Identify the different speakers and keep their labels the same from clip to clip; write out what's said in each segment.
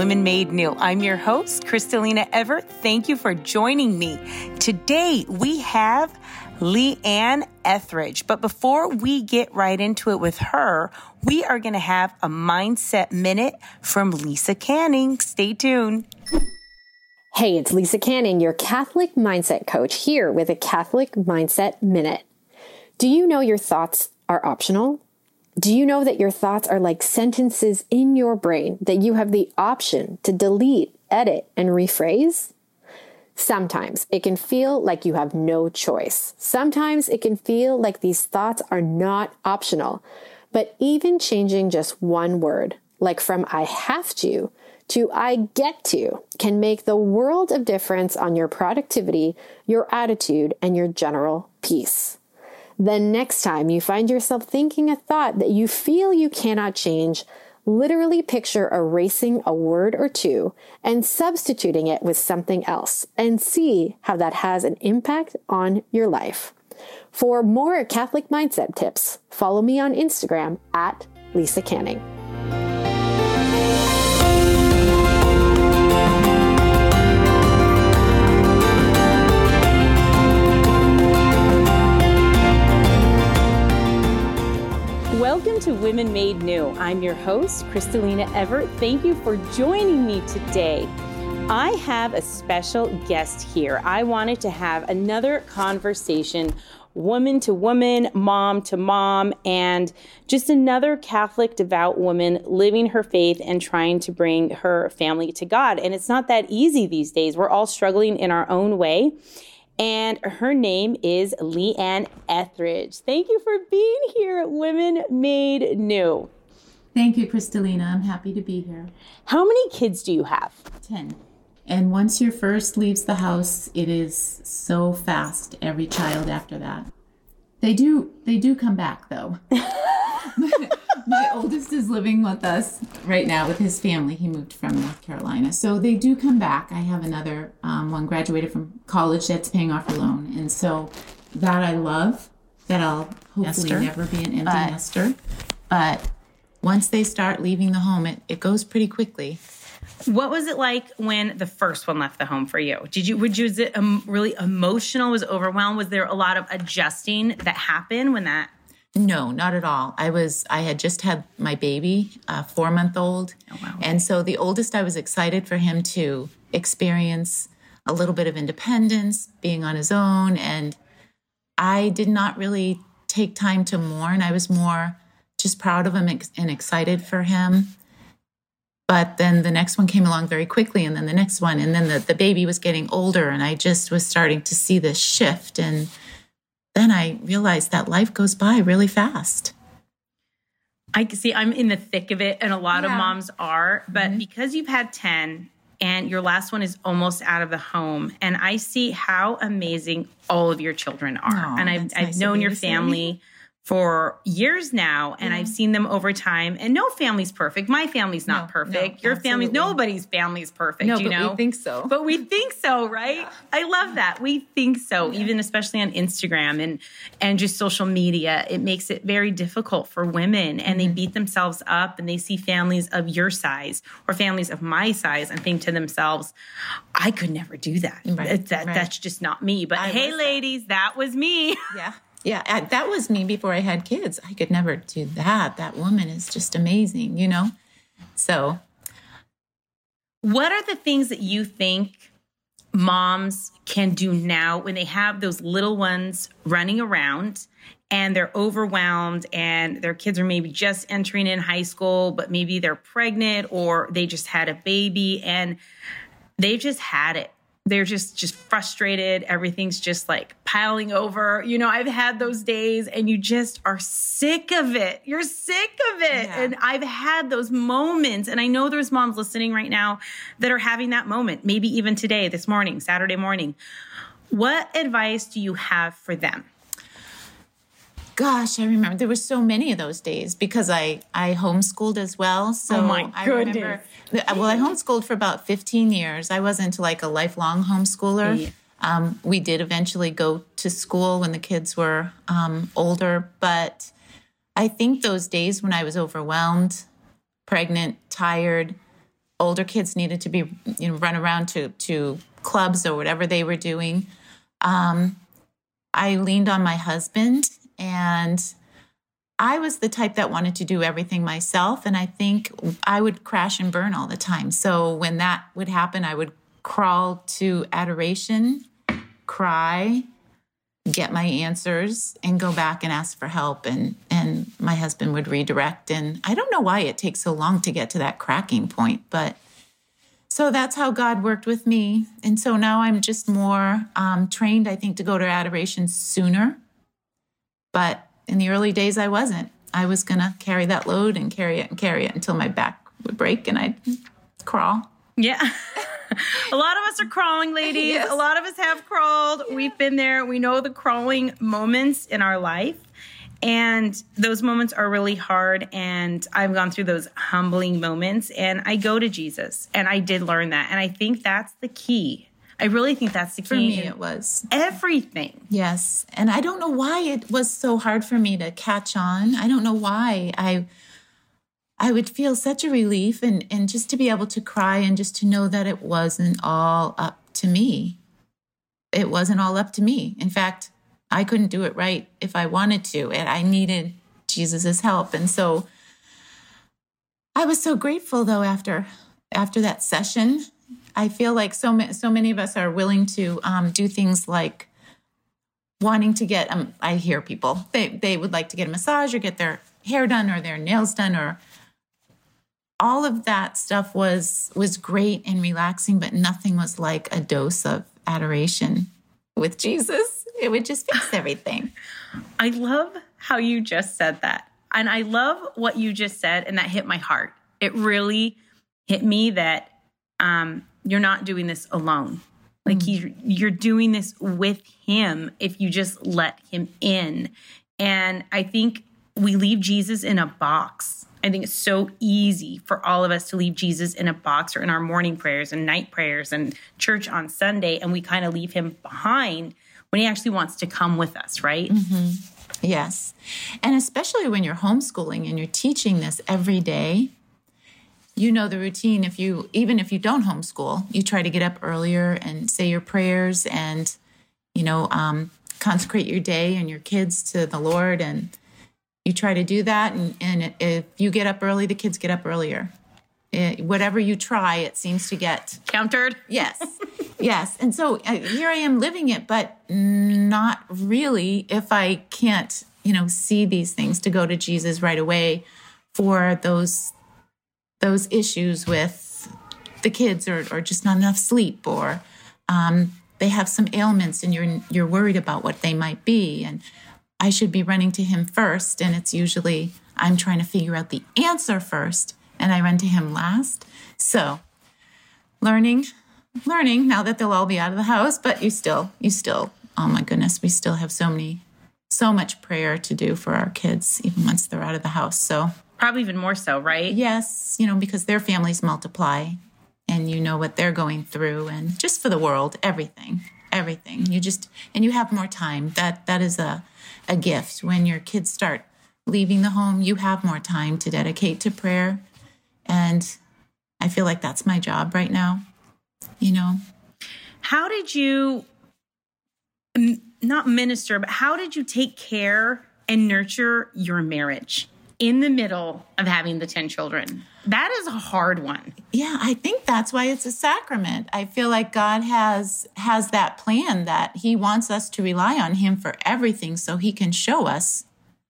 Speaker 1: Women Made New. I'm your host, Kristalina Everett. Thank you for joining me. Today, we have Leanne Etheridge. But before we get right into it with her, we are going to have a Mindset Minute from Lisa Canning. Stay tuned.
Speaker 2: Hey, it's Lisa Canning, your Catholic mindset coach, here with a Catholic Mindset Minute. Do you know your thoughts are optional? Do you know that your thoughts are like sentences in your brain that you have the option to delete, edit, and rephrase? Sometimes it can feel like you have no choice. Sometimes it can feel like these thoughts are not optional. But even changing just one word, like from I have to I get to, can make the world of difference on your productivity, your attitude, and your general peace. The next time you find yourself thinking a thought that you feel you cannot change, literally picture erasing a word or two and substituting it with something else and see how that has an impact on your life. For more Catholic mindset tips, follow me on Instagram at Lisa Canning.
Speaker 1: Welcome to Women Made New. I'm your host, Kristalina Everett. Thank you for joining me today. I have a special guest here. I wanted to have another conversation, woman to woman, mom to mom, and just another Catholic devout woman living her faith and trying to bring her family to God. And it's not that easy these days. We're all struggling in our own way. And her name is Leanne Etheridge. Thank you for being here at Women Made New.
Speaker 3: Thank you, Kristalina. I'm happy to be here.
Speaker 1: How many kids do you have?
Speaker 3: 10. And once your first leaves the house, it is so fast, every child after that. They do come back, though. My oldest is living with us right now with his family. He moved from North Carolina. So they do come back. I have another one graduated from college that's paying off her loan. And so that I love, that I'll hopefully never be an empty nester. But once they start leaving the home, it goes pretty quickly.
Speaker 1: What was it like when the first one left the home for you? Was it really emotional? Was it overwhelmed? Was there a lot of adjusting that happened when that?
Speaker 3: No, not at all. I had just had my baby, 4-month-old.
Speaker 1: Oh, wow.
Speaker 3: And so the oldest, I was excited for him to experience a little bit of independence, being on his own. And I did not really take time to mourn. I was more just proud of him and excited for him. But then the next one came along very quickly, and then the next one, and then the baby was getting older, and I just was starting to see this shift. And then I realized that life goes by really fast.
Speaker 1: I can see I'm in the thick of it, and a lot of moms are, but because you've had 10 and your last one is almost out of the home, and I see how amazing all of your children are. And I've known your family for years now, and I've seen them over time. And no family's perfect. My family's not perfect. Your family's, nobody's family's perfect,
Speaker 3: you know? We think so.
Speaker 1: But we think so, right? Yeah. I love that. We think so, even especially on Instagram and just social media. It makes it very difficult for women, and they beat themselves up, and they see families of your size or families of my size and think to themselves, I could never do that. That's just not me. But hey, ladies, that was me.
Speaker 3: Yeah, that was me before I had kids. I could never do that. That woman is just amazing, you know? So.
Speaker 1: What are the things that you think moms can do now when they have those little ones running around and they're overwhelmed and their kids are maybe just entering in high school, but maybe they're pregnant or they just had a baby and they've just had it? They're just frustrated. Everything's just like piling over. You know, I've had those days and you just are sick of it. You're sick of it. Yeah. And I've had those moments. And I know there's moms listening right now that are having that moment, maybe even today, this morning, Saturday morning. What advice do you have for them?
Speaker 3: Gosh, I remember there were so many of those days because I homeschooled as well. So
Speaker 1: oh my goodness.
Speaker 3: I homeschooled for about 15 years. I wasn't like a lifelong homeschooler. Yeah. We did eventually go to school when the kids were older. But I think those days when I was overwhelmed, pregnant, tired, older kids needed to be, run around to clubs or whatever they were doing, I leaned on my husband, and I was the type that wanted to do everything myself. And I think I would crash and burn all the time. So when that would happen, I would crawl to adoration, cry, get my answers, and go back and ask for help. And my husband would redirect. And I don't know why it takes so long to get to that cracking point, but so that's how God worked with me. And so now I'm just more trained, I think, to go to adoration sooner. But in the early days, I wasn't. I was going to carry that load and carry it until my back would break and I'd crawl.
Speaker 1: Yeah. A lot of us are crawling, ladies. Yes. A lot of us have crawled. Yeah. We've been there. We know the crawling moments in our life. And those moments are really hard. And I've gone through those humbling moments. And I go to Jesus. And I did learn that. And I think that's the key. I really think that's the key.
Speaker 3: For me, it was.
Speaker 1: Everything.
Speaker 3: Yes. And I don't know why it was so hard for me to catch on. I don't know why. I would feel such a relief and just to be able to cry and just to know that it wasn't all up to me. It wasn't all up to me. In fact, I couldn't do it right if I wanted to, and I needed Jesus's help. And so I was so grateful, though, after that session. I feel like so many of us are willing to do things like wanting to get, I hear people, they would like to get a massage or get their hair done or their nails done, or all of that stuff was great and relaxing, but nothing was like a dose of adoration with Jesus. It would just fix everything.
Speaker 1: I love how you just said that. And I love what you just said, and that hit my heart. It really hit me that you're not doing this alone. Like you're doing this with him if you just let him in. And I think we leave Jesus in a box. I think it's so easy for all of us to leave Jesus in a box, or in our morning prayers and night prayers and church on Sunday, and we kind of leave him behind when he actually wants to come with us, right?
Speaker 3: Mm-hmm. Yes. And especially when you're homeschooling and you're teaching this every day, you know the routine. Even if you don't homeschool, you try to get up earlier and say your prayers and, consecrate your day and your kids to the Lord. And you try to do that. And if you get up early, the kids get up earlier. Whatever you try, it seems to get
Speaker 1: countered.
Speaker 3: Yes. Yes. And so here I am living it, but not really if I can't, see these things, to go to Jesus right away for those issues with the kids, or just not enough sleep, or they have some ailments and you're worried about what they might be. And I should be running to him first. And it's usually I'm trying to figure out the answer first, and I run to him last. So learning now that they'll all be out of the house, but you still, oh my goodness, we still have so much prayer to do for our kids, even once they're out of the house. So
Speaker 1: probably even more so, right?
Speaker 3: Yes, because their families multiply, and you know what they're going through, and just for the world, everything. You have more time. That is a gift. When your kids start leaving the home, you have more time to dedicate to prayer. And I feel like that's my job right now,
Speaker 1: How did you, not minister, but how did you take care and nurture your marriage in the middle of having the 10 children? That is a hard one.
Speaker 3: Yeah, I think that's why it's a sacrament. I feel like God has that plan that he wants us to rely on him for everything, so he can show us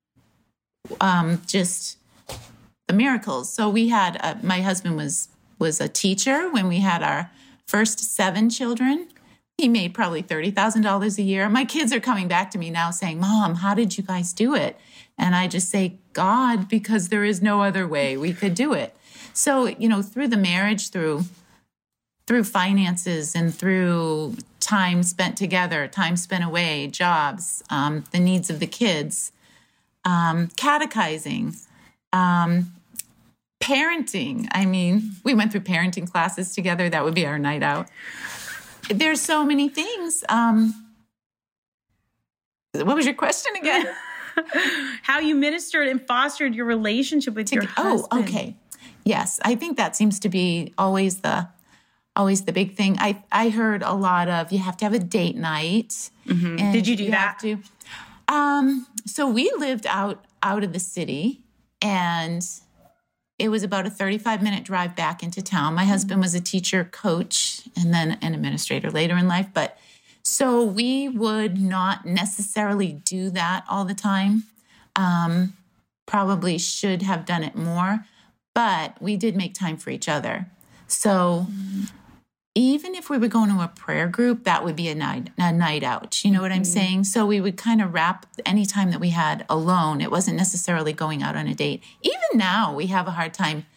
Speaker 3: just the miracles. So we had, my husband was a teacher when we had our first 7 children. He made probably $30,000 a year. My kids are coming back to me now saying, Mom, how did you guys do it? And I just say, God, because there is no other way we could do it. So, through the marriage, through finances, and through time spent together, time spent away, jobs, the needs of the kids, catechizing, parenting. I mean, we went through parenting classes together. That would be our night out. There's so many things. What was your question again?
Speaker 1: How you ministered and fostered your relationship with your husband.
Speaker 3: Oh, okay. Yes, I think that seems to be always the big thing. I heard a lot of, you have to have a date night.
Speaker 1: Mm-hmm.
Speaker 3: And
Speaker 1: did you do that?
Speaker 3: So we lived out of the city, and it was about a 35-minute drive back into town. My husband was a teacher, coach, and then an administrator later in life. But so we would not necessarily do that all the time. Probably should have done it more, but we did make time for each other. So even if we were going to a prayer group, that would be a night out. You know what I'm saying? So we would kind of wrap any time that we had alone. It wasn't necessarily going out on a date. Even now, we have a hard time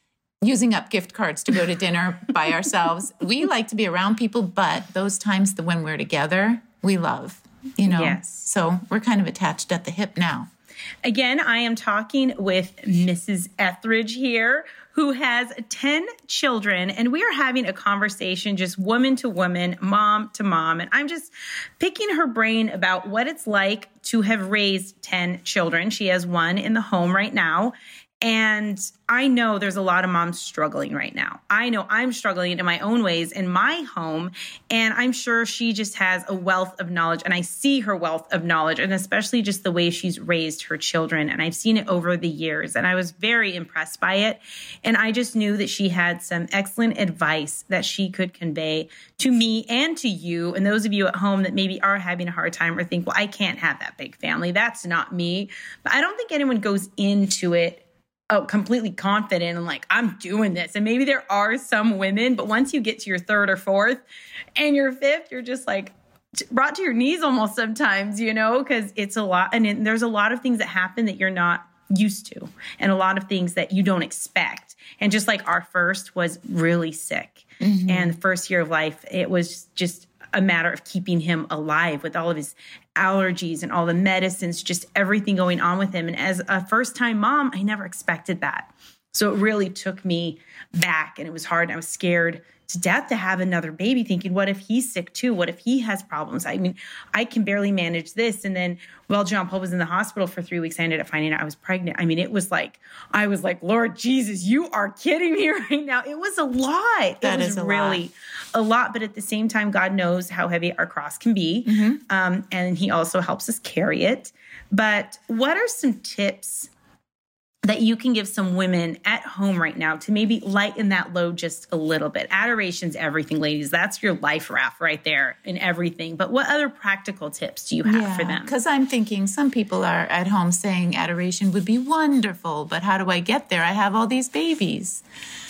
Speaker 3: using up gift cards to go to dinner by ourselves. We like to be around people, but those times when we're together, we love, you know.
Speaker 1: Yes.
Speaker 3: So we're kind of attached at the hip now.
Speaker 1: Again, I am talking with Mrs. Etheridge here, who has 10 children, and we are having a conversation just woman to woman, mom to mom. And I'm just picking her brain about what it's like to have raised 10 children. She has one in the home right now. And I know there's a lot of moms struggling right now. I know I'm struggling in my own ways in my home. And I'm sure she just has a wealth of knowledge. And I see her wealth of knowledge, and especially just the way she's raised her children. And I've seen it over the years. And I was very impressed by it. And I just knew that she had some excellent advice that she could convey to me and to you. And those of you at home that maybe are having a hard time or think, well, I can't have that big family. That's not me. But I don't think anyone goes into it completely confident and like, I'm doing this. And maybe there are some women, but once you get to your third or fourth and your fifth, you're just like brought to your knees almost sometimes, you know, because it's a lot. And there's a lot of things that happen that you're not used to, and a lot of things that you don't expect. And just like our first was really sick. Mm-hmm. And the first year of life, it was just a matter of keeping him alive with all of his allergies and all the medicines, just everything going on with him. And as a first-time mom, I never expected that. So it really took me back, and it was hard. I was scared to death to have another baby, thinking, what if he's sick too? What if he has problems? I mean, I can barely manage this. And then, well, John Paul was in the hospital for 3 weeks. I ended up finding out I was pregnant. I mean, it was like, I was like, Lord Jesus, you are kidding me right now. It was a lot.
Speaker 3: That is really
Speaker 1: a lot. But at the same time, God knows how heavy our cross can be. Mm-hmm. And he also helps us carry it. But what are some tips that you can give some women at home right now to maybe lighten that load just a little bit? Adoration's everything, ladies. That's your life raft right there in everything. But what other practical tips do you have for them?
Speaker 3: Because I'm thinking some people are at home saying adoration would be wonderful, but how do I get there? I have all these babies.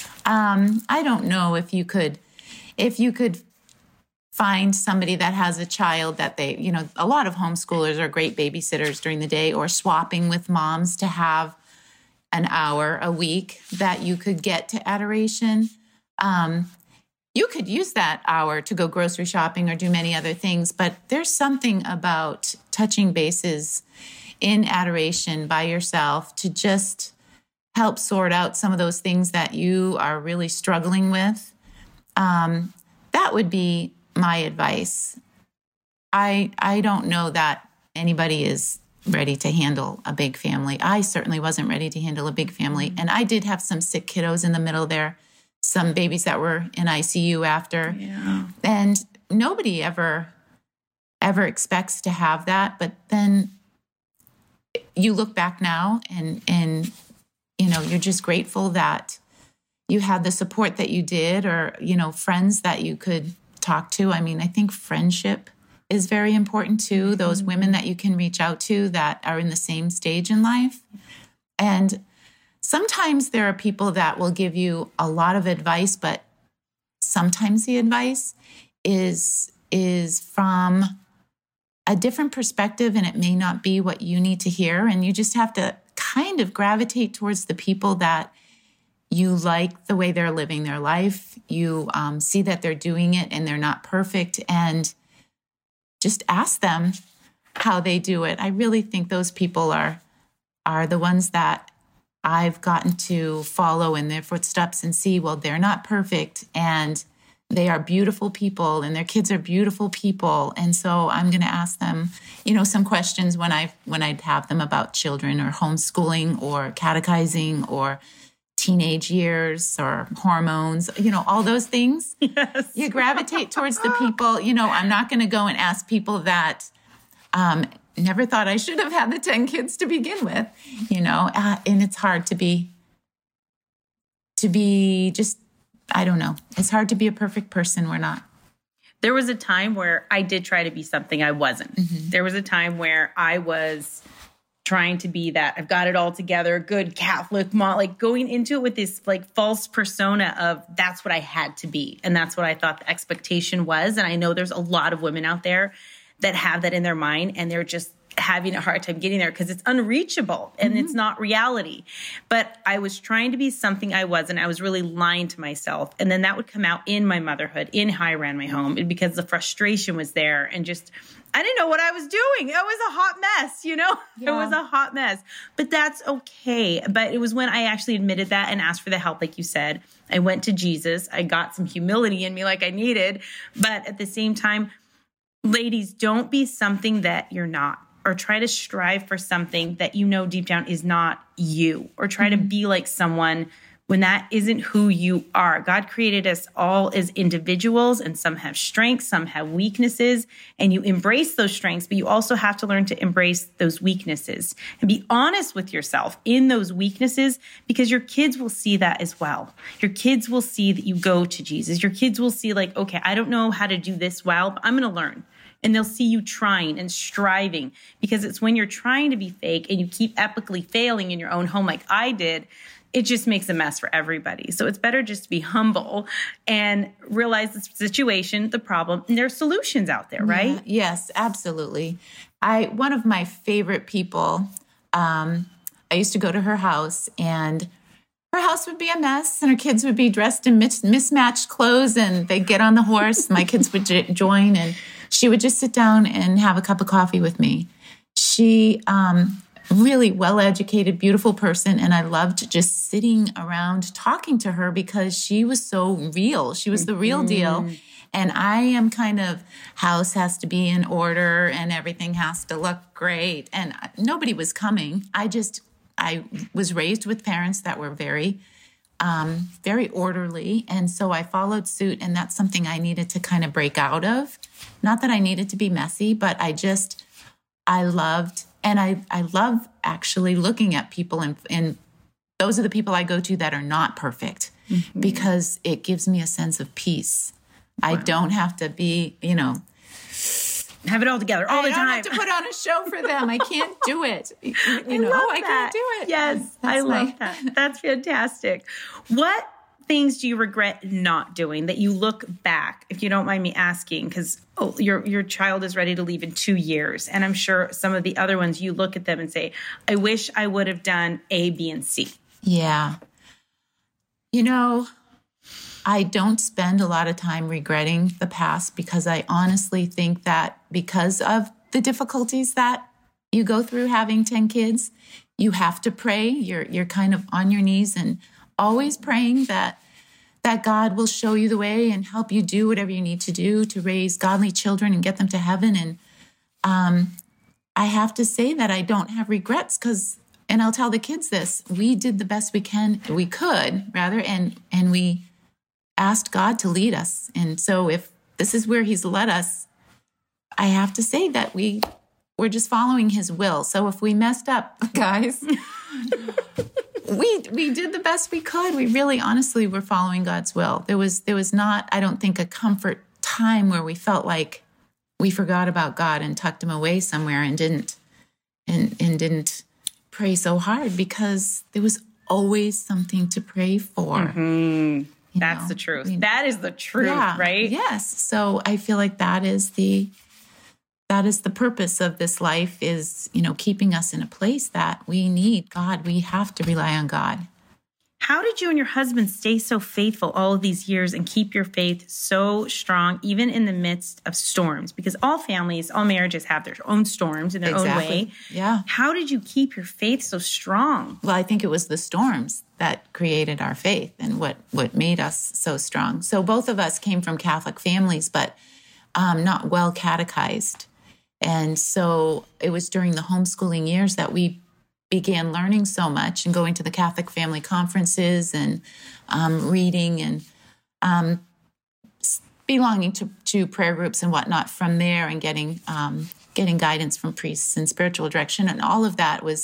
Speaker 3: I don't know if you could find somebody that has a child that they, you know, a lot of homeschoolers are great babysitters during the day, or swapping with moms to have an hour a week that you could get to adoration. You could use that hour to go grocery shopping or do many other things, but there's something about touching bases in adoration by yourself to just help sort out some of those things that you are really struggling with. That would be my advice. I don't know that anybody is ready to handle a big family. I certainly wasn't ready to handle a big family. And I did have some sick kiddos in the middle there, some babies that were in ICU after.
Speaker 1: Yeah.
Speaker 3: And nobody ever expects to have that. But then you look back now and you know, you're just grateful that you had the support that you did, or, you know, friends that you could talk to. I mean, I think friendship is very important too. Those women that you can reach out to that are in the same stage in life. And sometimes there are people that will give you a lot of advice, but sometimes the advice is from a different perspective, and it may not be what you need to hear. And you just have to kind of gravitate towards the people that you like the way they're living their life. You see that they're doing it and they're not perfect, and just ask them how they do it. I really think those people are the ones that I've gotten to follow in their footsteps and see, well, they're not perfect, and they are beautiful people, and their kids are beautiful people. And so I'm going to ask them, you know, some questions when I'd have them about children or homeschooling or catechizing or teenage years or hormones, all those things.
Speaker 1: Yes.
Speaker 3: You gravitate towards the people, I'm not going to go and ask people that never thought I should have had the 10 kids to begin with, and it's hard to be just, I don't know. It's hard to be a perfect person. We're not.
Speaker 1: There was a time where I did try to be something I wasn't. Mm-hmm. There was a time where I was trying to be that I've got it all together, good Catholic mom, like going into it with this like false persona of that's what I had to be. And that's what I thought the expectation was. And I know there's a lot of women out there that have that in their mind and they're just having a hard time getting there because it's unreachable and it's not reality. But I was trying to be something I wasn't. I was really lying to myself. And then that would come out in my motherhood, in how I ran my home, and because the frustration was there and just, I didn't know what I was doing. It was a hot mess, Yeah. It was a hot mess, but that's okay. But it was when I actually admitted that and asked for the help, like you said. I went to Jesus. I got some humility in me like I needed. But at the same time, ladies, don't be something that you're not, or try to strive for something that deep down is not you, or try to be like someone when that isn't who you are. God created us all as individuals, and some have strengths, some have weaknesses, and you embrace those strengths, but you also have to learn to embrace those weaknesses and be honest with yourself in those weaknesses, because your kids will see that as well. Your kids will see that you go to Jesus. Your kids will see like, okay, I don't know how to do this well, but I'm going to learn. And they'll see you trying and striving, because it's when you're trying to be fake and you keep epically failing in your own home like I did, it just makes a mess for everybody. So it's better just to be humble and realize the situation, the problem, and there's solutions out there, right?
Speaker 3: Yeah, yes, absolutely. One of my favorite people, I used to go to her house, and her house would be a mess, and her kids would be dressed in mismatched clothes, and they'd get on the horse. My kids would join, and she would just sit down and have a cup of coffee with me. She, really well-educated, beautiful person, and I loved just sitting around talking to her because she was so real. She was the real deal. And I am kind of, house has to be in order and everything has to look great. And nobody was coming. I was raised with parents that were very, very orderly. And so I followed suit, and that's something I needed to kind of break out of. Not that I needed to be messy, but I loved, and I love actually looking at people, and those are the people I go to that are not perfect, because it gives me a sense of peace. Wow. I don't have to be,
Speaker 1: have it all together all the time.
Speaker 3: I don't have to put on a show for them. I can't do it. I can't do it.
Speaker 1: Yes, I love that. That's fantastic. What things do you regret not doing that you look back, if you don't mind me asking, because your child is ready to leave in 2 years. And I'm sure some of the other ones, you look at them and say, I wish I would have done A, B, and C.
Speaker 3: Yeah. I don't spend a lot of time regretting the past, because I honestly think that because of the difficulties that you go through having 10 kids, you have to pray. You're kind of on your knees and always praying that God will show you the way and help you do whatever you need to do to raise godly children and get them to heaven. And I have to say that I don't have regrets, and I'll tell the kids this, we did the best we could, and we asked God to lead us. And so if this is where he's led us, I have to say that we're just following his will. So if we messed up, guys, we did the best we could. We really, honestly, were following God's will. There was not, I don't think, a comfort time where we felt like we forgot about God and tucked him away somewhere and didn't pray so hard, because there was always something to pray for.
Speaker 1: Mm-hmm. That's the truth. That is the truth, right?
Speaker 3: Yes. So I feel like that is the purpose of this life, is, keeping us in a place that we need God. We have to rely on God.
Speaker 1: How did you and your husband stay so faithful all of these years and keep your faith so strong, even in the midst of storms? Because all families, all marriages have their own storms in their own way.
Speaker 3: Yeah.
Speaker 1: How did you keep your faith so strong?
Speaker 3: Well, I think it was the storms that created our faith and what made us so strong. So both of us came from Catholic families, but not well catechized. And so it was during the homeschooling years that we began learning so much and going to the Catholic family conferences and reading and belonging to prayer groups and whatnot from there, and getting guidance from priests and spiritual direction. And all of that was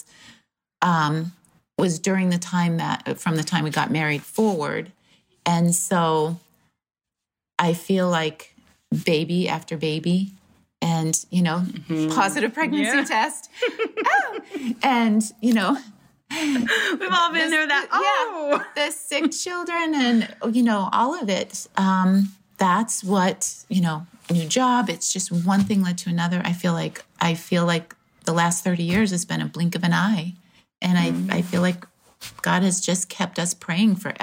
Speaker 3: during the time from the time we got married forward. And so I feel like baby after baby, and, positive pregnancy test. And,
Speaker 1: we've all been there
Speaker 3: the sick children and, all of it. That's what, new job. It's just one thing led to another. I feel like the last 30 years has been a blink of an eye. And I feel like God has just kept us praying for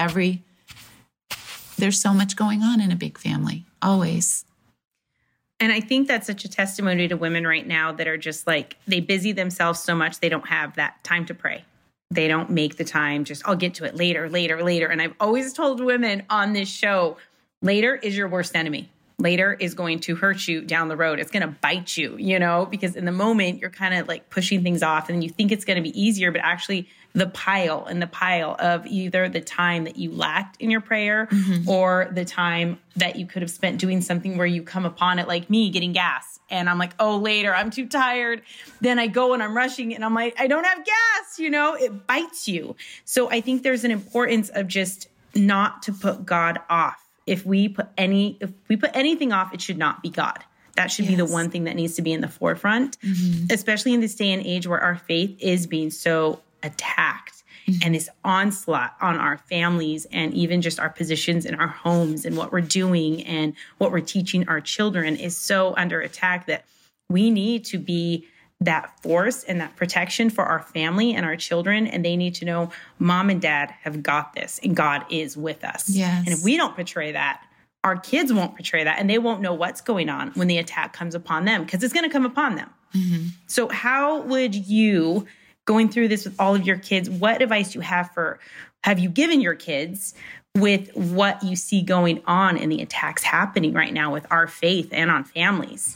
Speaker 3: there's so much going on in a big family, always.
Speaker 1: And I think that's such a testimony to women right now that are just like, they busy themselves so much, they don't have that time to pray. They don't make the time, I'll get to it later. And I've always told women on this show, later is your worst enemy. Later is going to hurt you down the road. It's going to bite you, because in the moment you're kind of like pushing things off and you think it's going to be easier, but actually the pile of either the time that you lacked in your prayer or the time that you could have spent doing something where you come upon it, like me getting gas. And I'm like, oh, later, I'm too tired. Then I go and I'm rushing and I'm like, I don't have gas, it bites you. So I think there's an importance of just not to put God off. If we put anything off, it should not be God. That should be the one thing that needs to be in the forefront, especially in this day and age where our faith is being so attacked and this onslaught on our families and even just our positions in our homes and what we're doing and what we're teaching our children is so under attack that we need to be that force and that protection for our family and our children. And they need to know mom and dad have got this and God is with us.
Speaker 3: Yes.
Speaker 1: And if we don't portray that, our kids won't portray that and they won't know what's going on when the attack comes upon them, because it's going to come upon them. So how would you, going through this with all of your kids, what advice do you have you given your kids with what you see going on in the attacks happening right now with our faith and on families?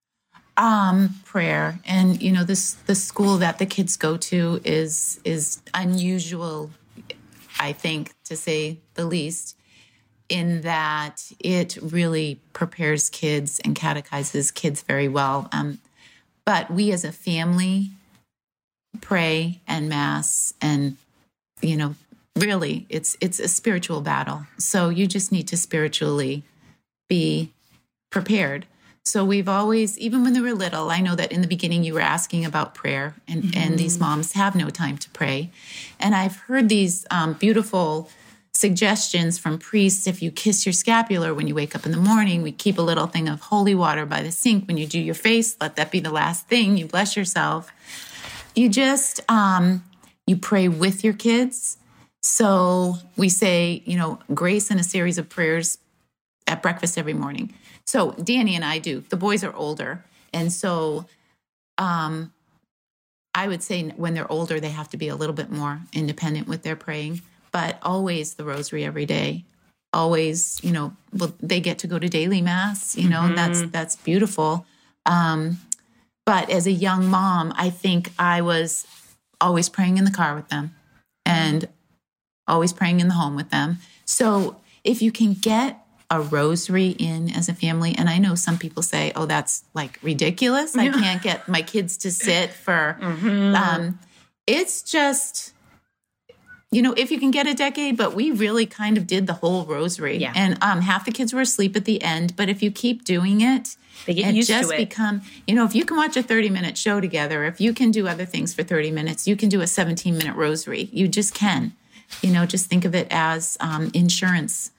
Speaker 3: Prayer. And, the school that the kids go to is unusual, I think, to say the least, in that it really prepares kids and catechizes kids very well. But we as a family pray and mass and, really it's a spiritual battle. So you just need to spiritually be prepared. So we've always, even when they were little, I know that in the beginning you were asking about prayer and these moms have no time to pray. And I've heard these beautiful suggestions from priests. If you kiss your scapular when you wake up in the morning, we keep a little thing of holy water by the sink. When you do your face, let that be the last thing. You bless yourself. You just, you pray with your kids. So we say, grace and a series of prayers at breakfast every morning. So Danny and I do. The boys are older. And so I would say when they're older, they have to be a little bit more independent with their praying. But always the rosary every day. Always, they get to go to daily mass. That's beautiful. But as a young mom, I think I was always praying in the car with them and always praying in the home with them. So if you can get a rosary in as a family. And I know some people say, oh, that's like ridiculous. I can't get my kids to sit for, it's just, if you can get a decade, but we really kind of did the whole rosary. Yeah. And half the kids were asleep at the end. But if you keep doing it,
Speaker 1: they get used to it.
Speaker 3: Become, if you can watch a 30-minute show together, if you can do other things for 30 minutes, you can do a 17-minute rosary. You just can. Just think of it as insurance.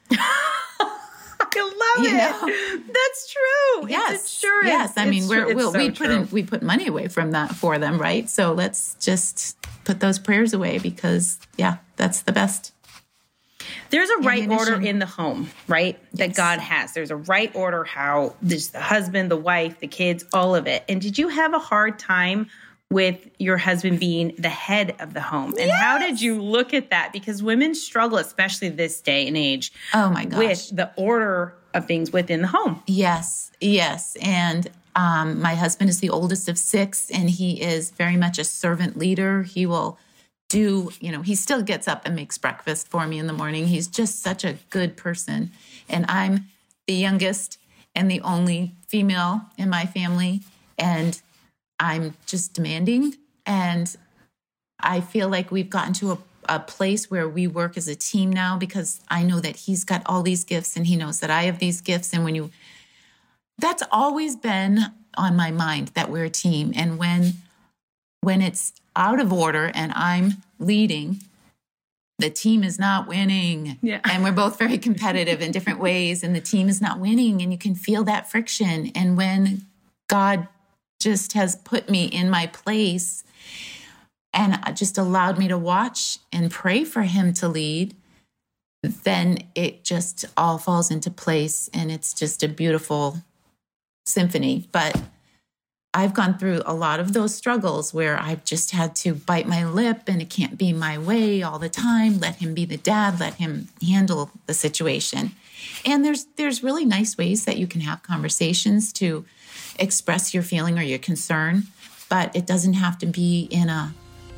Speaker 1: I love it. That's true.
Speaker 3: Yes.
Speaker 1: It's insurance.
Speaker 3: Yes. I mean, we put money away from that for them, right? So let's just put those prayers away because, that's the best.
Speaker 1: There's a right order in the home, right? Yes. That God has. There's a right order how there's the husband, the wife, the kids, all of it. And did you have a hard time with your husband being the head of the home? And how did you look at that? Because women struggle, especially this day and age,
Speaker 3: oh my gosh,
Speaker 1: with the order of things within the home.
Speaker 3: Yes. And My husband is the oldest of 6, and he is very much a servant leader. He will do, he still gets up and makes breakfast for me in the morning. He's just such a good person. And I'm the youngest and the only female in my family. And I'm just demanding. And I feel like we've gotten to a place where we work as a team now, because I know that he's got all these gifts and he knows that I have these gifts. And that's always been on my mind, that we're a team. And when it's out of order and I'm leading, the team is not winning.
Speaker 1: Yeah.
Speaker 3: And we're both very competitive in different ways, and the team is not winning, and you can feel that friction. And when God just has put me in my place and just allowed me to watch and pray for him to lead, then it just all falls into place, and it's just a beautiful symphony. But I've gone through a lot of those struggles where I've just had to bite my lip, and it can't be my way all the time. Let him be the dad, let him handle the situation. And there's really nice ways that you can have conversations to express your feeling or your concern, but it doesn't have to be in a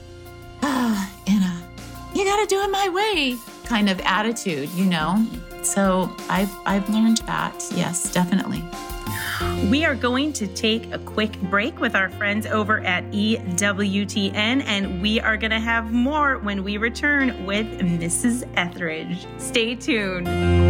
Speaker 3: you got to do it my way kind of attitude, So I've learned that. Yes, definitely.
Speaker 1: We are going to take a quick break with our friends over at EWTN, and we are going to have more when we return with Mrs. Etheridge. Stay tuned.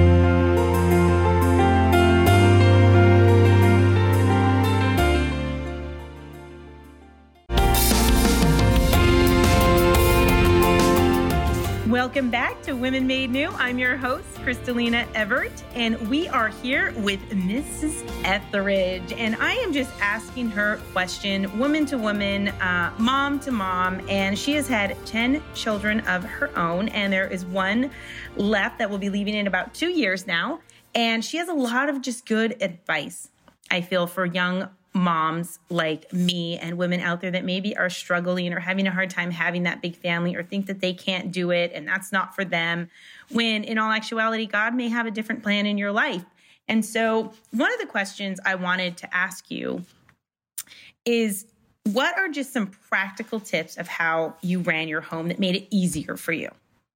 Speaker 1: Welcome back to Women Made New. I'm your host, Kristalina Everett, and we are here with Mrs. Etheridge. And I am just asking her question, woman to woman, mom to mom, and she has had 10 children of her own, and there is one left that will be leaving in about 2 years now. And she has a lot of just good advice, I feel, for young moms like me and women out there that maybe are struggling or having a hard time having that big family, or think that they can't do it and that's not for them, when in all actuality, God may have a different plan in your life. And so one of the questions I wanted to ask you is, what are just some practical tips of how you ran your home that made it easier for you?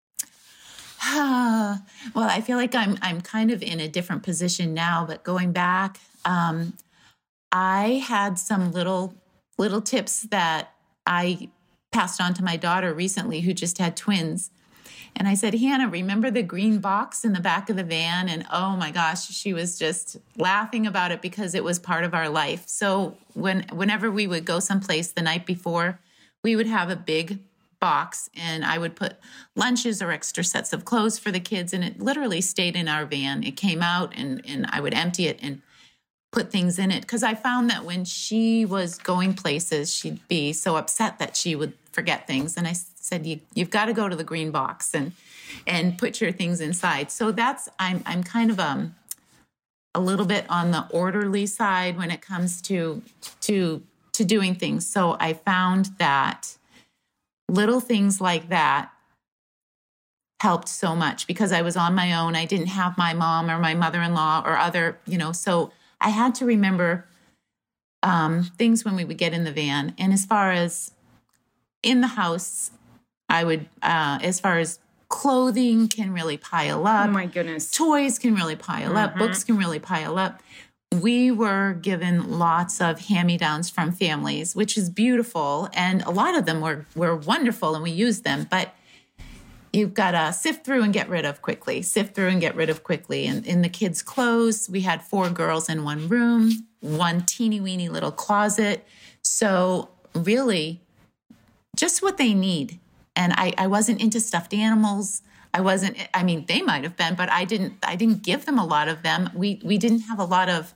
Speaker 3: Well, I feel like I'm kind of in a different position now, but going back, I had some little tips that I passed on to my daughter recently, who just had twins. And I said, Hannah, remember the green box in the back of the van? And oh my gosh, she was just laughing about it because it was part of our life. So whenever we would go someplace the night before, we would have a big box, and I would put lunches or extra sets of clothes for the kids. And it literally stayed in our van. It came out, and I would empty it and put things in it, because I found that when she was going places, she'd be so upset that she would forget things. And I said, you've got to go to the green box and put your things inside. So I'm kind of a little bit on the orderly side when it comes to doing things. So I found that little things like that helped so much, because I was on my own. I didn't have my mom or my mother-in-law or other, so I had to remember things when we would get in the van. And as far as in the house, I would, as far as clothing can really pile up.
Speaker 1: Oh my goodness.
Speaker 3: Toys can really pile up. Books can really pile up. We were given lots of hand-me-downs from families, which is beautiful. And a lot of them were wonderful, and we used them. But you've got to sift through and get rid of quickly, And in the kids' clothes, we had 4 girls in one room, one teeny-weeny little closet. So really, just what they need. And I wasn't into stuffed animals. They might have been, but I didn't give them a lot of them. We didn't have a lot of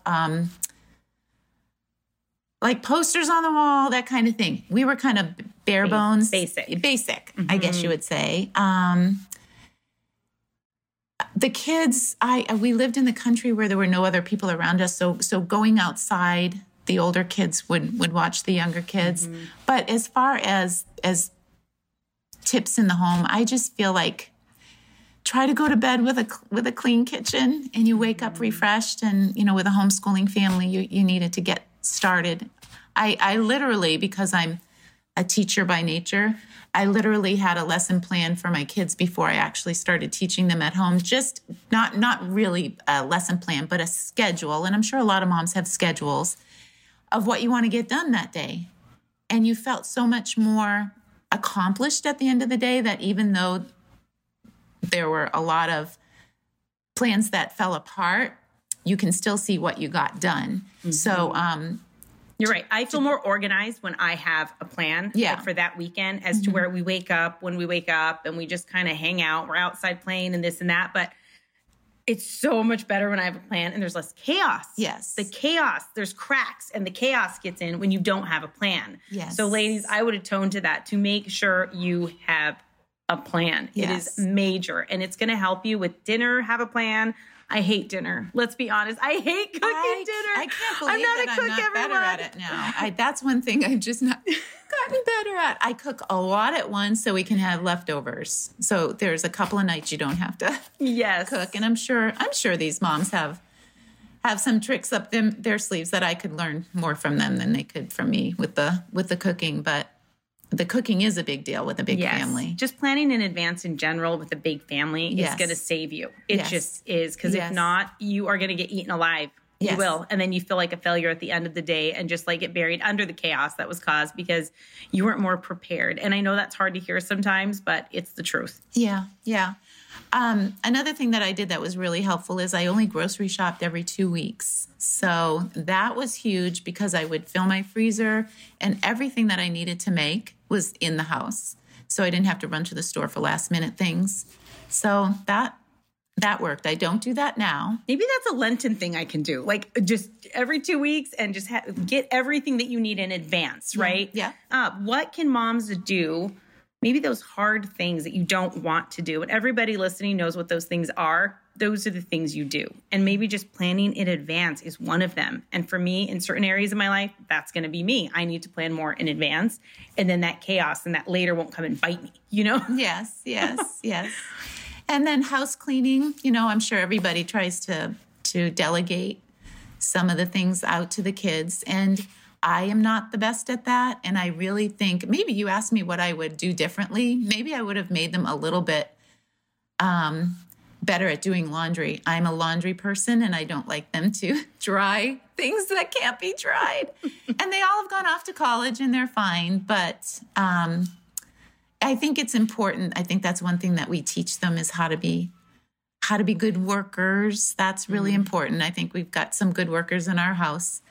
Speaker 3: like posters on the wall, that kind of thing. We were kind of bare bones.
Speaker 1: Basic,
Speaker 3: I guess you would say. The kids, we lived in the country where there were no other people around us. So going outside, the older kids would watch the younger kids. Mm-hmm. But as far as tips in the home, I just feel like try to go to bed with a clean kitchen, and you wake up refreshed. And with a homeschooling family, you needed to get started, I literally, because I'm a teacher by nature, I literally had a lesson plan for my kids before I actually started teaching them at home. Just not really a lesson plan, but a schedule. And I'm sure a lot of moms have schedules of what you want to get done that day. And you felt so much more accomplished at the end of the day, that even though there were a lot of plans that fell apart, you can still see what you got done. Mm-hmm. So,
Speaker 1: you're right. I feel more organized when I have a plan like for that weekend as to where we wake up, when we wake up, and we just kind of hang out. We're outside playing and this and that. But it's so much better when I have a plan and there's less chaos.
Speaker 3: Yes.
Speaker 1: The chaos, there's cracks, and the chaos gets in when you don't have a plan.
Speaker 3: Yes.
Speaker 1: So ladies, I would atone to that, to make sure you have a plan. Yes. It is major, and it's going to help you with dinner. Have a plan. I hate dinner. Let's be honest. I hate cooking dinner.
Speaker 3: I can't believe I'm not better at it now. That's one thing I've just not gotten better at. I cook a lot at once so we can have leftovers. So there's a couple of nights you don't have to cook. And I'm sure these moms have some tricks up their sleeves that I could learn more from them than they could from me with the cooking. But the cooking is a big deal with a big family.
Speaker 1: Just planning in advance in general with a big family is going to save you. It just is. Because if not, you are going to get eaten alive. You will. And then you feel like a failure at the end of the day and just like get buried under the chaos that was caused because you weren't more prepared. And I know that's hard to hear sometimes, but it's the truth.
Speaker 3: Yeah. Yeah. Another thing that I did that was really helpful is I only grocery shopped every 2 weeks. So that was huge because I would fill my freezer and everything that I needed to make was in the house. So I didn't have to run to the store for last minute things. So that worked. I don't do that now.
Speaker 1: Maybe that's a Lenten thing I can do. Like just every 2 weeks and just get everything that you need in advance, right?
Speaker 3: Yeah.
Speaker 1: What can moms do? Maybe those hard things that you don't want to do. And everybody listening knows what those things are. Those are the things you do. And maybe just planning in advance is one of them. And for me, in certain areas of my life, that's going to be me. I need to plan more in advance. And then that chaos and that later won't come and bite me, you know?
Speaker 3: Yes. And then house cleaning, I'm sure everybody tries to delegate some of the things out to the kids. And I am not the best at that. And I really think maybe you asked me what I would do differently. Maybe I would have made them a little bit better at doing laundry. I'm a laundry person and I don't like them to dry things that can't be dried. And they all have gone off to college and they're fine. But I think it's important. I think that's one thing that we teach them is how to be good workers. That's really important. I think we've got some good workers in our house.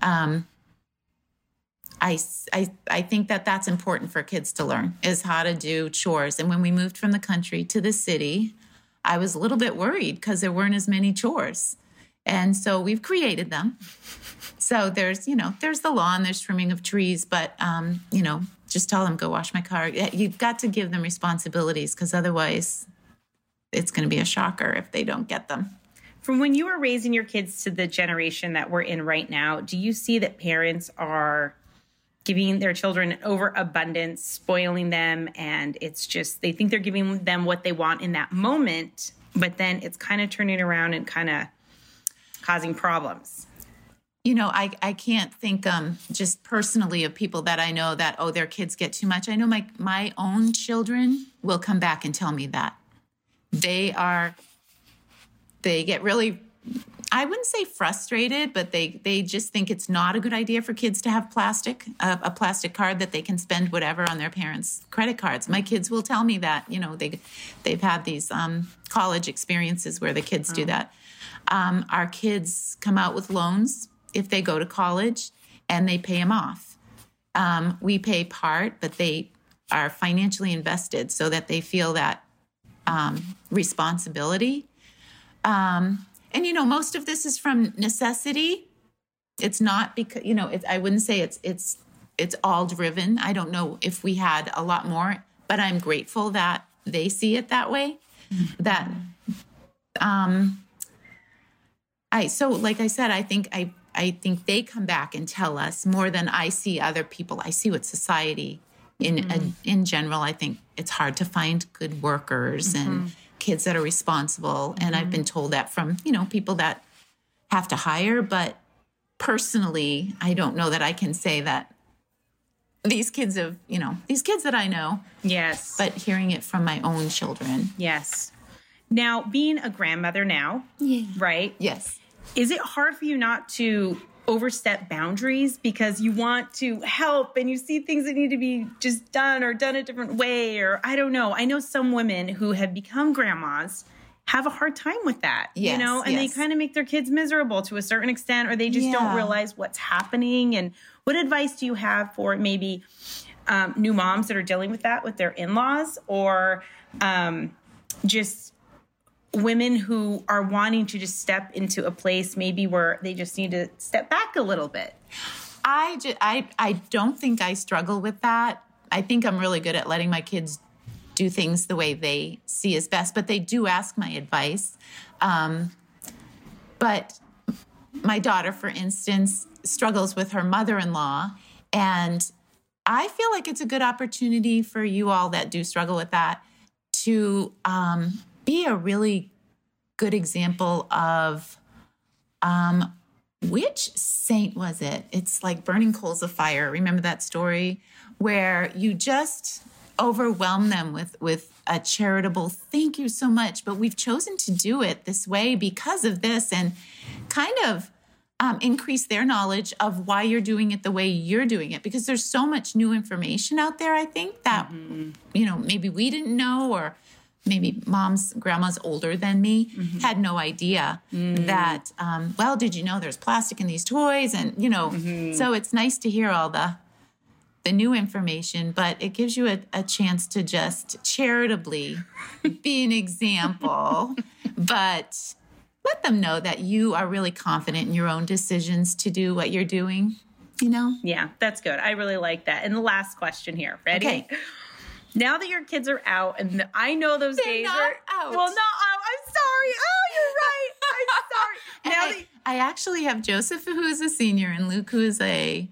Speaker 3: I think that's important for kids to learn is how to do chores. And when we moved from the country to the city, I was a little bit worried because there weren't as many chores. And so we've created them. So there's the lawn, there's trimming of trees, but, just tell them, go wash my car. You've got to give them responsibilities because otherwise it's going to be a shocker if they don't get them.
Speaker 1: From when you were raising your kids to the generation that we're in right now, do you see that parents are giving their children an overabundance, spoiling them, and it's just they think they're giving them what they want in that moment, but then it's kind of turning around and kind of causing problems?
Speaker 3: I can't think just personally of people that I know that, their kids get too much. I know my own children will come back and tell me that. They get really, I wouldn't say frustrated, but they just think it's not a good idea for kids to have a plastic card that they can spend whatever on their parents' credit cards. My kids will tell me that, they've had these college experiences where the kids do that. Our kids come out with loans if they go to college and they pay them off. We pay part, but they are financially invested so that they feel that responsibility. And, most of this is from necessity. It's not because, I wouldn't say it's all driven. I don't know if we had a lot more, but I'm grateful that they see it that way. Mm-hmm. That, so like I said, I think they come back and tell us more than I see other people. I see what society in general. I think it's hard to find good workers and kids that are responsible. And I've been told that from, people that have to hire, but personally, I don't know that I can say that these kids that I know.
Speaker 1: Yes.
Speaker 3: But hearing it from my own children.
Speaker 1: Yes. Now, being a grandmother now, right?
Speaker 3: Yes.
Speaker 1: Is it hard for you not to overstep boundaries because you want to help and you see things that need to be just done or done a different way? Or I don't know. I know some women who have become grandmas have a hard time with that,
Speaker 3: yes,
Speaker 1: you know, and they kind of make their kids miserable to a certain extent, or they just don't realize what's happening. And what advice do you have for maybe new moms that are dealing with that with their in-laws, or just women who are wanting to just step into a place maybe where they just need to step back a little bit?
Speaker 3: I don't think I struggle with that. I think I'm really good at letting my kids do things the way they see is best, but they do ask my advice. But my daughter, for instance, struggles with her mother-in-law, and I feel like it's a good opportunity for you all that do struggle with that to be a really good example of which saint was it? It's like burning coals of fire. Remember that story where you just overwhelm them with a charitable thank you so much, but we've chosen to do it this way because of this, and kind of increase their knowledge of why you're doing it the way you're doing it, because there's so much new information out there, I think, that, maybe we didn't know, or maybe grandmas older than me had no idea that, did you know there's plastic in these toys? And, so it's nice to hear all the new information, but it gives you a chance to just charitably be an example, but let them know that you are really confident in your own decisions to do what you're doing,
Speaker 1: Yeah, that's good. I really like that. And the last question here, ready?
Speaker 3: Okay.
Speaker 1: Now that your kids are out, and I know those days
Speaker 3: not
Speaker 1: are
Speaker 3: out.
Speaker 1: Well, not out. I'm sorry. Oh, you're right. I'm sorry.
Speaker 3: I actually have Joseph, who is a senior, and Luke, who is a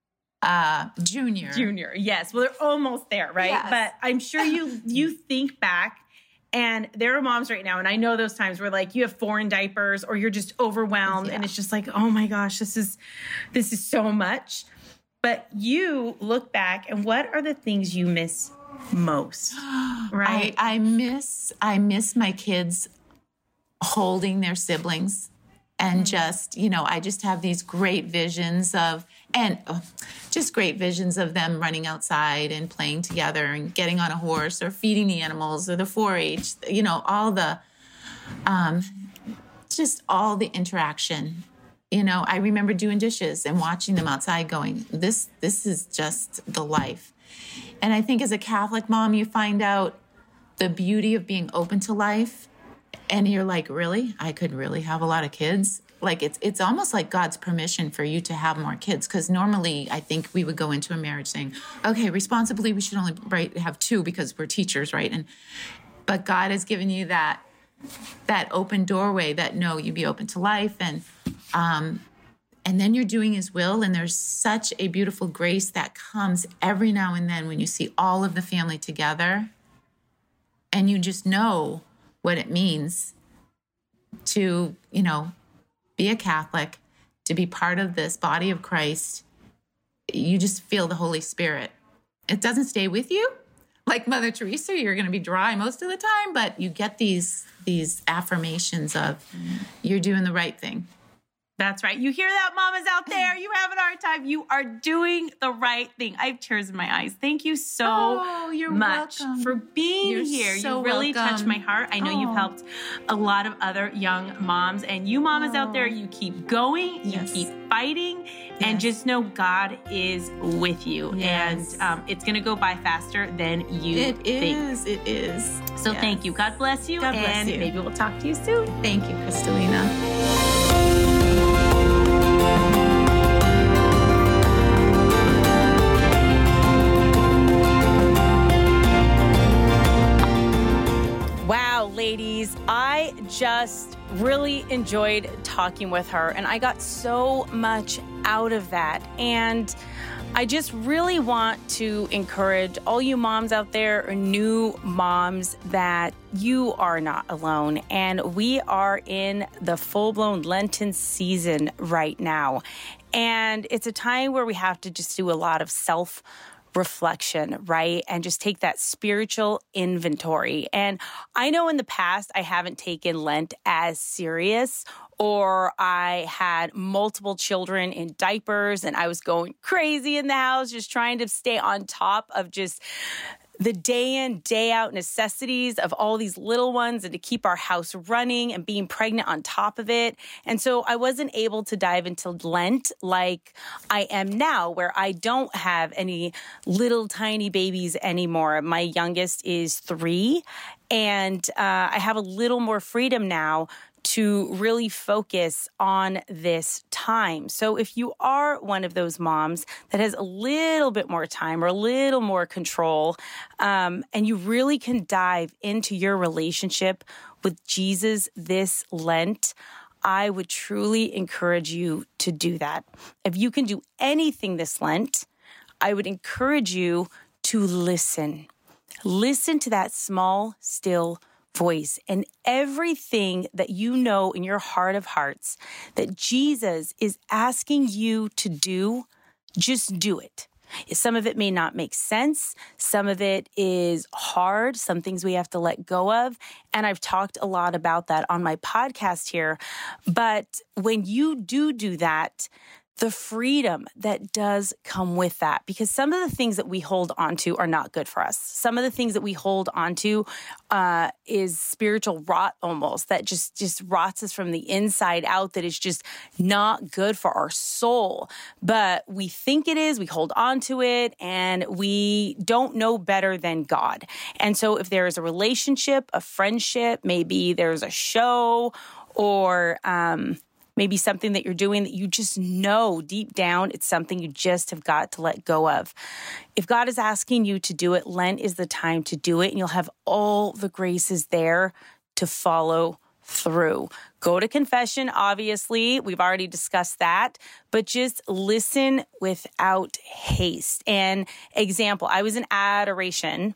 Speaker 3: junior.
Speaker 1: Yes. Well, they're almost there, right?
Speaker 3: Yes.
Speaker 1: But I'm sure you think back, and there are moms right now, and I know those times where like you have 4 in diapers, or you're just overwhelmed, and it's just like, oh my gosh, this is so much. But you look back, and what are the things you miss most? Right?
Speaker 3: I miss my kids holding their siblings, and just, I just have these great visions of them running outside and playing together and getting on a horse or feeding the animals or the 4-H, all the, just all the interaction. I remember doing dishes and watching them outside going, this is just the life. And I think as a Catholic mom, you find out the beauty of being open to life. And you're like, really? I could really have a lot of kids? Like, it's almost like God's permission for you to have more kids. Because normally, I think we would go into a marriage saying, okay, responsibly, we should only have 2 because we're teachers, right? But God has given you that open doorway that, no, you be open to life. And then you're doing his will. And there's such a beautiful grace that comes every now and then when you see all of the family together. And you just know what it means to, be a Catholic, to be part of this body of Christ. You just feel the Holy Spirit. It doesn't stay with you. Like Mother Teresa, you're going to be dry most of the time, but you get these affirmations of you're doing the right thing.
Speaker 1: That's right. You hear that, mamas out there? You have a hard time. You are doing the right thing. I have tears in my eyes. Thank you so much for being here.
Speaker 3: So
Speaker 1: you really
Speaker 3: welcome.
Speaker 1: touched my heart. I know you've helped a lot of other young moms, and you mamas out there, you keep going, you keep fighting, and just know God is with you.
Speaker 3: Yes.
Speaker 1: And it's going to go by faster than you think.
Speaker 3: It is.
Speaker 1: So thank you. God bless you.
Speaker 3: God bless
Speaker 1: and
Speaker 3: you.
Speaker 1: Maybe we'll talk to you soon.
Speaker 3: Thank you, Kristalina.
Speaker 1: Wow, ladies, I just really enjoyed talking with her, and I got so much out of that. And I just really want to encourage all you moms out there or new moms that you are not alone. And we are in the full-blown Lenten season right now. And it's a time where we have to just do a lot of self-reflection, right? And just take that spiritual inventory. And I know in the past, I haven't taken Lent as serious, or I had multiple children in diapers and I was going crazy in the house, just trying to stay on top of just the day in, day out necessities of all these little ones and to keep our house running and being pregnant on top of it. And so I wasn't able to dive into Lent like I am now, where I don't have any little tiny babies anymore. My youngest is 3, and I have a little more freedom now to really focus on this time. So if you are one of those moms that has a little bit more time or a little more control, and you really can dive into your relationship with Jesus this Lent, I would truly encourage you to do that. If you can do anything this Lent, I would encourage you to listen. Listen to that small, still voice and everything that you know in your heart of hearts that Jesus is asking you to do, just do it. Some of it may not make sense. Some of it is hard. Some things we have to let go of. And I've talked a lot about that on my podcast here. But when you do that, the freedom that does come with that, because some of the things that we hold on to are not good for us. Some of the things that we hold on to is spiritual rot almost, that just rots us from the inside out, that is just not good for our soul. But we think it is, we hold on to it, and we don't know better than God. And so if there is a relationship, a friendship, maybe there's a show, or maybe something that you're doing that you just know deep down, it's something you just have got to let go of. If God is asking you to do it, Lent is the time to do it, and you'll have all the graces there to follow through. Go to confession, obviously. We've already discussed that, but just listen without haste. And example, I was in adoration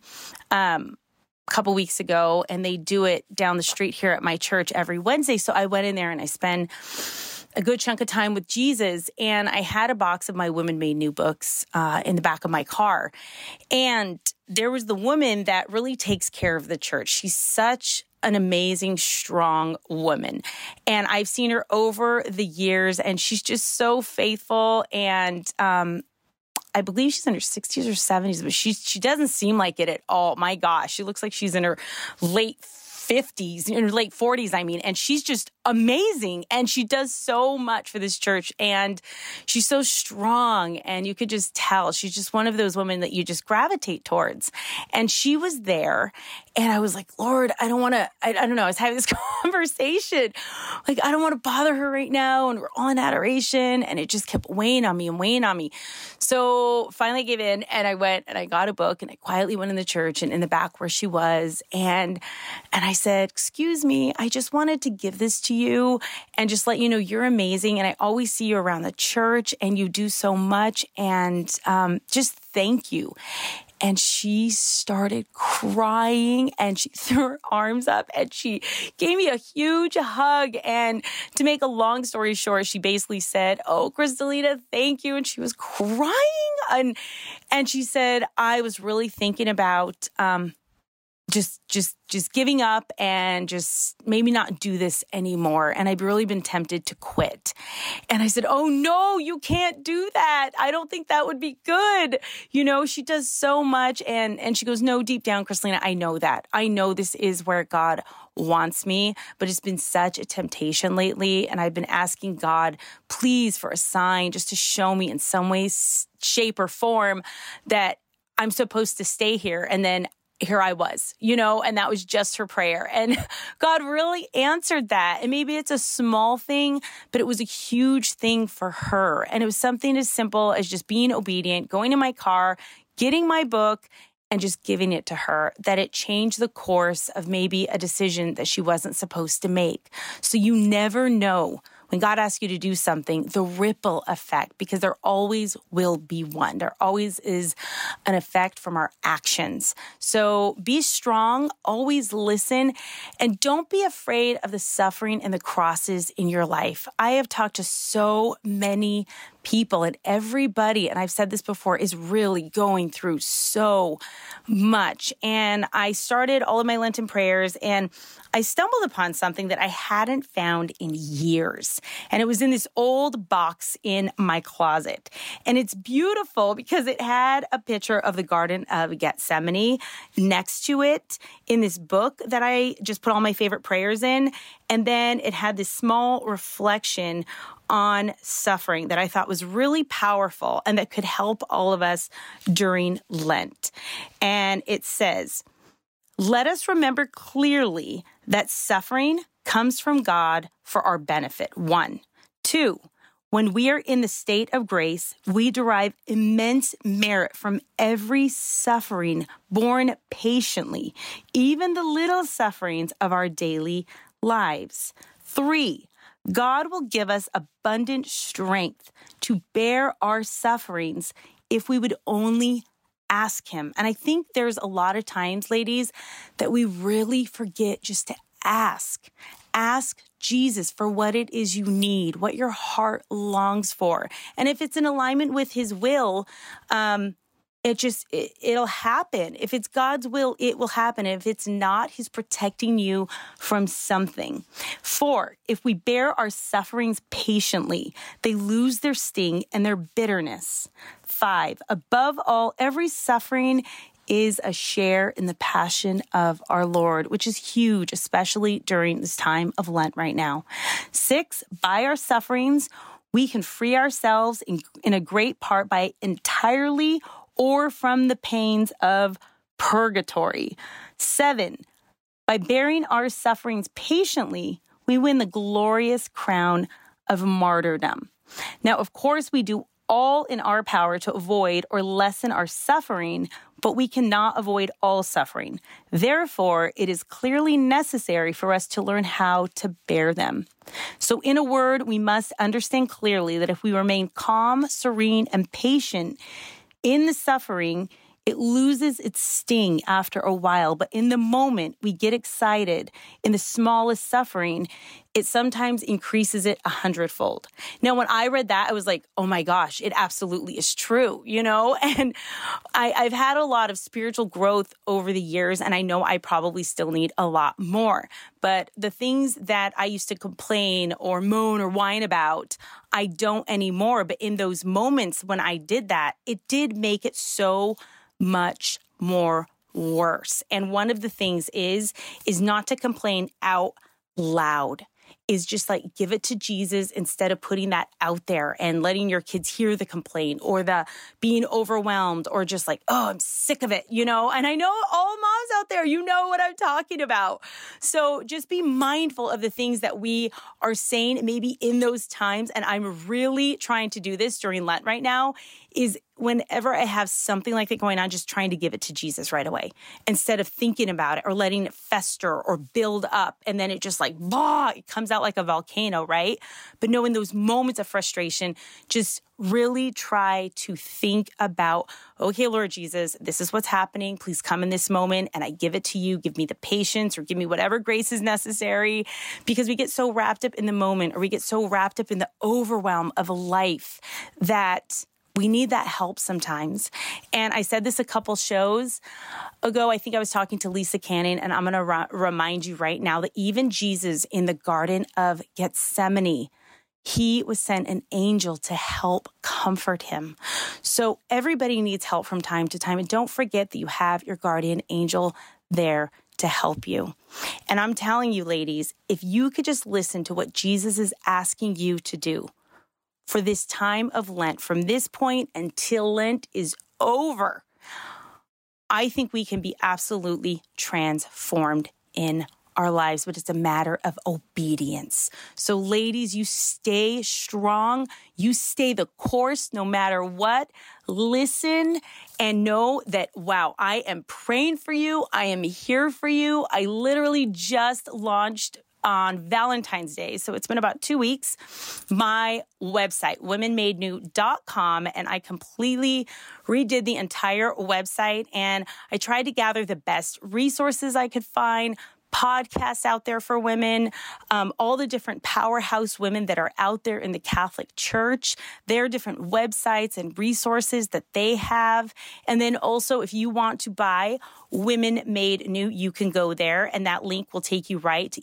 Speaker 1: couple weeks ago, and they do it down the street here at my church every Wednesday. So I went in there and I spent a good chunk of time with Jesus, and I had a box of my Women Made New books in the back of my car. And there was the woman that really takes care of the church. She's such an amazing, strong woman. And I've seen her over the years, and she's just so faithful. And I believe she's in her 60s or 70s, but she doesn't seem like it at all. My gosh, she looks like she's in her late 50s, in her late 40s, I mean, and she's just amazing. And she does so much for this church, and she's so strong, and you could just tell she's just one of those women that you just gravitate towards. And she was there, and I was like, Lord, I don't want to, I don't know, I was having this conversation, like, I don't want to bother her right now, and we're all in adoration, and it just kept weighing on me and weighing on me. So finally I gave in, and I went and I got a book, and I quietly went in the church and in the back where she was, and I said, excuse me, I just wanted to give this to you and just let you know you're amazing. And I always see you around the church, and you do so much. And just thank you. And she started crying, and she threw her arms up, and she gave me a huge hug. And to make a long story short, she basically said, oh, Kristalina, thank you. And she was crying. And she said, I was really thinking about just giving up and just maybe not do this anymore. And I've really been tempted to quit. And I said, oh no, you can't do that. I don't think that would be good. You know, she does so much. And she goes, no, deep down, Kristalina, I know that. I know this is where God wants me, but it's been such a temptation lately. And I've been asking God, please, for a sign, just to show me in some way, shape, or form that I'm supposed to stay here. And then here I was, you know, and that was just her prayer. And God really answered that. And maybe it's a small thing, but it was a huge thing for her. And it was something as simple as just being obedient, going in my car, getting my book, and just giving it to her, that it changed the course of maybe a decision that she wasn't supposed to make. So you never know when God asks you to do something, the ripple effect, because there always will be one. There always is an effect from our actions. So be strong, always listen, and don't be afraid of the suffering and the crosses in your life. I have talked to so many people, and everybody, and I've said this before, is really going through so much. And I started all of my Lenten prayers, and I stumbled upon something that I hadn't found in years. And it was in this old box in my closet. And it's beautiful because it had a picture of the Garden of Gethsemane next to it in this book that I just put all my favorite prayers in. And then it had this small reflection on suffering that I thought was really powerful and that could help all of us during Lent. And it says, "Let us remember clearly that suffering comes from God for our benefit." 1. 2, when we are in the state of grace, we derive immense merit from every suffering borne patiently, even the little sufferings of our daily lives. 3, God will give us abundant strength to bear our sufferings if we would only ask him. And I think there's a lot of times, ladies, that we really forget just to ask. Ask Jesus for what it is you need, what your heart longs for. And if it's in alignment with his will, it'll happen. If it's God's will, it will happen. If it's not, he's protecting you from something. 4, if we bear our sufferings patiently, they lose their sting and their bitterness. 5, above all, every suffering is a share in the passion of our Lord, which is huge, especially during this time of Lent right now. 6, by our sufferings, we can free ourselves in a great part by entirely or from the pains of purgatory. 7, by bearing our sufferings patiently, we win the glorious crown of martyrdom. Now, of course, we do all in our power to avoid or lessen our suffering, but we cannot avoid all suffering. Therefore, it is clearly necessary for us to learn how to bear them. So in a word, we must understand clearly that if we remain calm, serene, and patient in the suffering, it loses its sting after a while. But in the moment we get excited in the smallest suffering, it sometimes increases it 100-fold. Now, when I read that, I was like, oh my gosh, it absolutely is true, you know? And I've had a lot of spiritual growth over the years, and I know I probably still need a lot more. But the things that I used to complain or moan or whine about, I don't anymore. But in those moments when I did that, it did make it so much more worse. And one of the things is not to complain out loud, is just like give it to Jesus instead of putting that out there and letting your kids hear the complaint or the being overwhelmed or just like, oh, I'm sick of it, you know? And I know all moms out there, you know what I'm talking about. So just be mindful of the things that we are saying maybe in those times. And I'm really trying to do this during Lent right now, is whenever I have something like that going on, just trying to give it to Jesus right away instead of thinking about it or letting it fester or build up. And then it just like, it comes out like a volcano, right? But no, in those moments of frustration, just really try to think about, okay, Lord Jesus, this is what's happening. Please come in this moment and I give it to you. Give me the patience or give me whatever grace is necessary, because we get so wrapped up in the moment or we get so wrapped up in the overwhelm of life that we need that help sometimes. And I said this a couple shows ago. I think I was talking to Lisa Cannon, and I'm going to remind you right now that even Jesus in the Garden of Gethsemane, he was sent an angel to help comfort him. So everybody needs help from time to time. And don't forget that you have your guardian angel there to help you. And I'm telling you, ladies, if you could just listen to what Jesus is asking you to do for this time of Lent, from this point until Lent is over, I think we can be absolutely transformed in our lives, but it's a matter of obedience. So ladies, you stay strong. You stay the course no matter what. Listen and know that, wow, I am praying for you. I am here for you. I literally just launched on Valentine's Day. So it's been about 2 weeks. My website, womenmadenew.com, and I completely redid the entire website, and I tried to gather the best resources I could find, podcasts out there for women, all the different powerhouse women that are out there in the Catholic Church, their different websites and resources that they have. And then also, if you want to buy Women Made New, you can go there, and that link will take you right to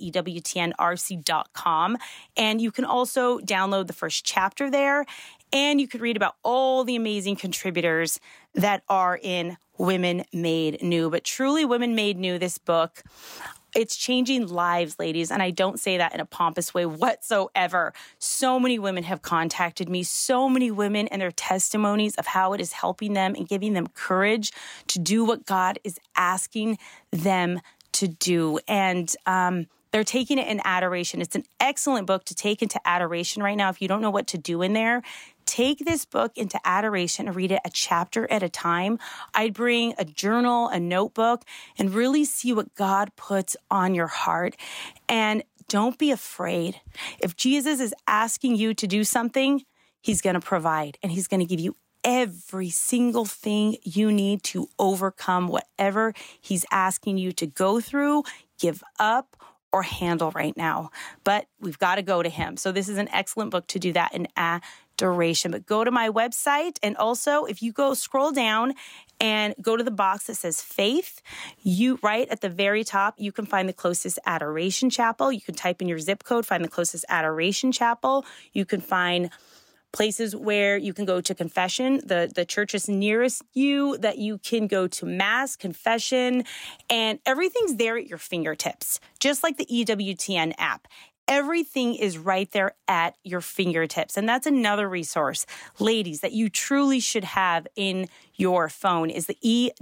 Speaker 1: EWTNRC.com. And you can also download the first chapter there, and you could read about all the amazing contributors that are in Women Made New. But truly, Women Made New, this book, it's changing lives, ladies. And I don't say that in a pompous way whatsoever. So many women have contacted me, so many women and their testimonies of how it is helping them and giving them courage to do what God is asking them to do. And they're taking it in adoration. It's an excellent book to take into adoration right now. If you don't know what to do in there, take this book into adoration and read it a chapter at a time. I'd bring a journal, a notebook, and really see what God puts on your heart. And don't be afraid. If Jesus is asking you to do something, he's going to provide, and he's going to give you every single thing you need to overcome whatever he's asking you to go through, give up, or handle right now. But we've got to go to him. So this is an excellent book to do that in adoration. But go to my website. And also, if you scroll down and go to the box that says faith, you right at the very top, you can find the closest adoration chapel. You can type in your zip code, find the closest adoration chapel. You can find places where you can go to confession, the churches nearest you that you can go to mass, confession, and everything's there at your fingertips, just like the EWTN app. Everything is right there at your fingertips. And that's another resource, ladies, that you truly should have in your phone is the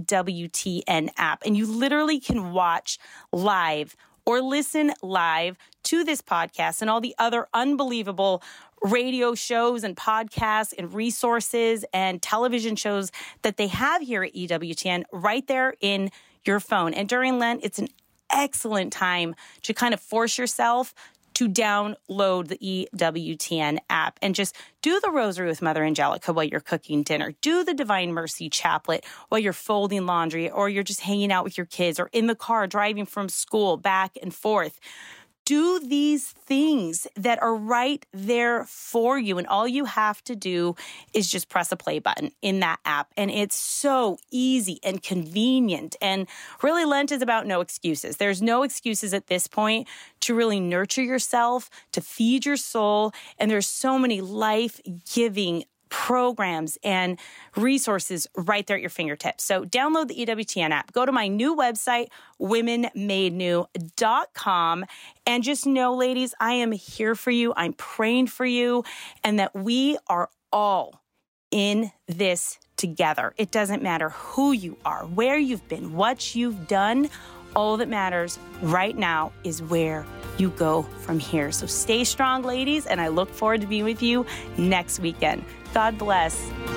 Speaker 1: EWTN app. And you literally can watch live or listen live to this podcast and all the other unbelievable radio shows and podcasts and resources and television shows that they have here at EWTN right there in your phone. And during Lent, it's an excellent time to kind of force yourself to download the EWTN app and just do the Rosary with Mother Angelica while you're cooking dinner. Do the Divine Mercy Chaplet while you're folding laundry, or you're just hanging out with your kids, or in the car driving from school back and forth. Do these things that are right there for you. And all you have to do is just press a play button in that app. And it's so easy and convenient. And really, Lent is about no excuses. There's no excuses at this point to really nurture yourself, to feed your soul. And there's so many life-giving programs and resources right there at your fingertips. So download the EWTN app. Go to my new website, womenmadenew.com. And just know, ladies, I am here for you. I'm praying for you, and that we are all in this together. It doesn't matter who you are, where you've been, what you've done. All that matters right now is where you go from here. So stay strong, ladies, and I look forward to being with you next weekend. God bless.